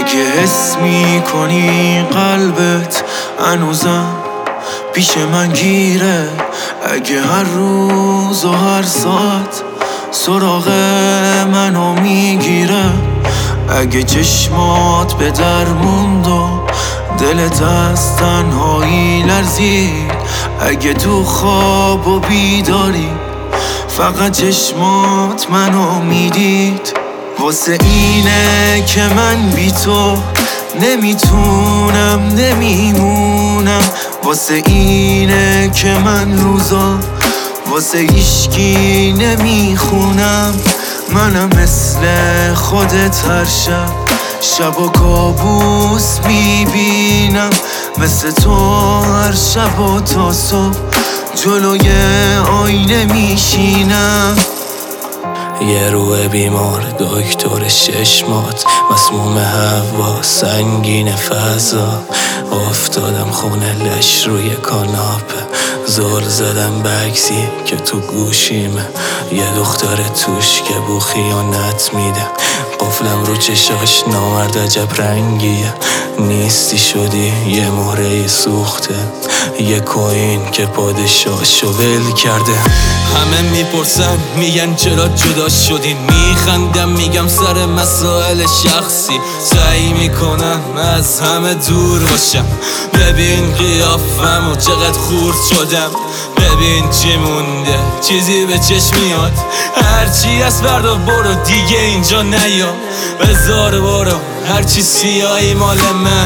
اگه حس میکنی قلبت هنوزم پیش من گیره، اگه هر روز و هر ساعت سراغ منو میگیره، اگه چشمات به در موند و دلت از تنهایی لرزید، اگه تو خواب و بیداری فقط چشمات منو میدید، واسه اینه که من بی تو نمیتونم نمیمونم، واسه اینه که من روزا واسه هیچکی نمیخونم، منم مثل خودت هر شب و کابوس میبینم، مثل تو هر شب و تا صبح جلوی آینه میشینم. یه روح بیمار دکتر چشمات، مسموم هوا سنگین فضا، افتادم خونه لش روی کاناپه، زل زدم بکسی که تو گوشیمه، یه دختر توش که بو خیانت میده، قفلم رو چشاش نامرد عجب رنگیه، نیستی شدی یه مهره سوخته، یه کوین که پادشاهشو ول کرده. همه میپرسن میگن چرا جدا شدین، میخندم میگم سر مسائل شخصی، سعی میکنم از همه دور باشم، ببین قیافم و چقدر خورد شدم، ببین چی مونده چیزی به چشم میاد، هرچی از بردا برو دیگه اینجا نیا، بذار برو هرچی سیاهی مال من،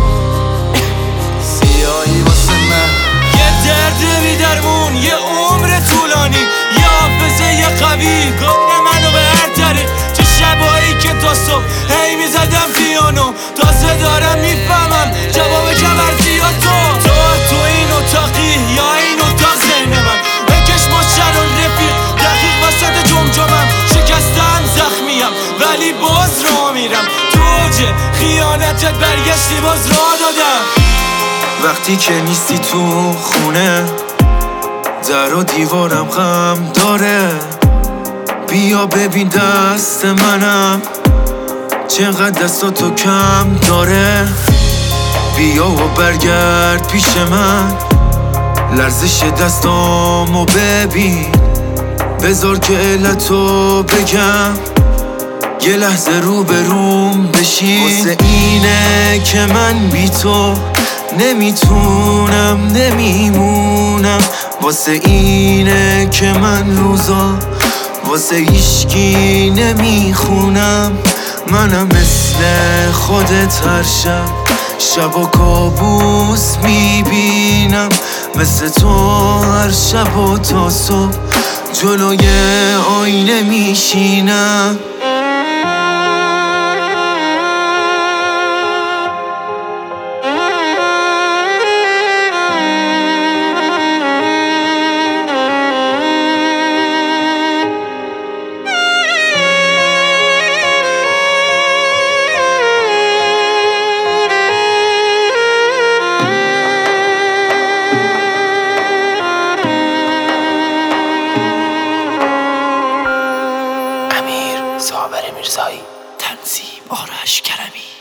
سیاهی واسه من، یه درد بی درمون، یه عمر طولانی، یه حافظه یه قوی گفته منو به هر طریق، چه شبایی که تا صبح هی میزدم پیانو، تازه دارم میفهمم جواب کبرزی ها تو این اتاقی یا این اتاق ذهن من، بکش مشتر و رفیق دقیق وسط جمجمم، شکستم زخمیم ولی باز را میرم، تو اوج خیانتت برگشتی باز را دادم. وقتی که نیستی تو خونه در و دیوارم غم داره، بیا ببین دست منم چقدر دستاتو کم داره، بیا و برگرد پیش من، لرزش دستامو ببین، بذار که علتو بگم، یه لحظه رو به روم بشین، واسه اینه که من بی تو نمیتونم نمیمونم، واسه اینه که من روزا واسه هیچکی نمیخونم، منم مثل خودت هر شب و کابوس میبینم، مثل تو هر شب و تا صبح جلوی آینه میشینم. صابر میرزایی، تنظیم آرش کرمی.